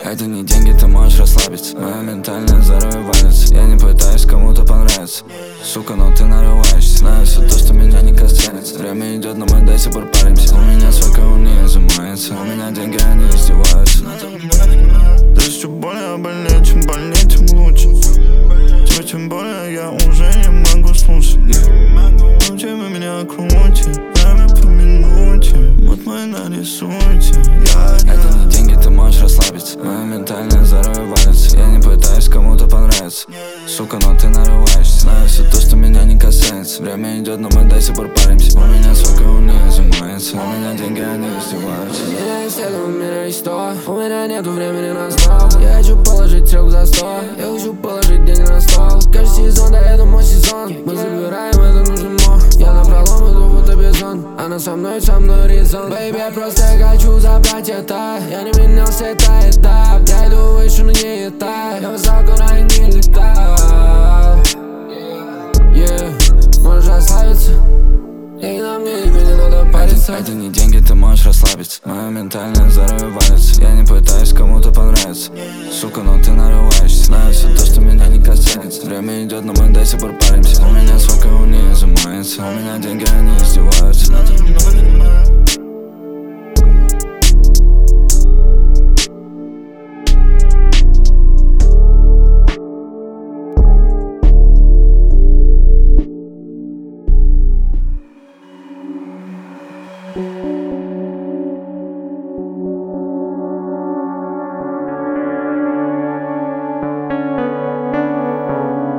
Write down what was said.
Это не деньги, ты можешь расслабиться. Мое ментальное здоровье валится. Я не пытаюсь кому-то понравиться, сука, но ты нарываешься. Знаю все то, что меня не касается. Время идет, но мы до сих пор паримся. У меня свой умнее изымается. У меня деньги, они издеваются. Здесь все более больнее, чем больнее, тем лучше. Тебе тем более я уже не могу слушать. Ночи вы меня крутите, время по минуте. Вот мы нарисуйте. Это не деньги, ты можешь расслабиться. Мое ментальное здоровье валится. Я не пытаюсь кому-то понравиться, сука, но ты нарываешься. Знаю все то, что меня не касается. Время идет, но мы до сих пор паримся. У меня свой умнее изымается. У меня деньги, они издеваются. У меня есть это, у меня есть то. У меня нету времени на снова. Я хочу положить трёх за 100. Я хочу положить деньги на стол. Каждый сезон, да это мой сезон. Мы забираем, это нужен мох. Я напролом иду, будто бизон. Она со мной резон. Бэйби, я просто хочу забрать это. Я не менялся, это этап. Я иду выше, но не это. Я высоко, но я не летал. Можешь расслабиться. И на мне тебе не надо париться. Это не деньги, ты можешь расслабиться. Мое ментальное здоровье валится. Я не пытаюсь кому-то понравиться, сука, но ты нарываешься. Знаю все то, что меня не касается. Время идет, но мы до сих пор паримся. У меня свой умнее изымается. У меня деньги, они издеваются.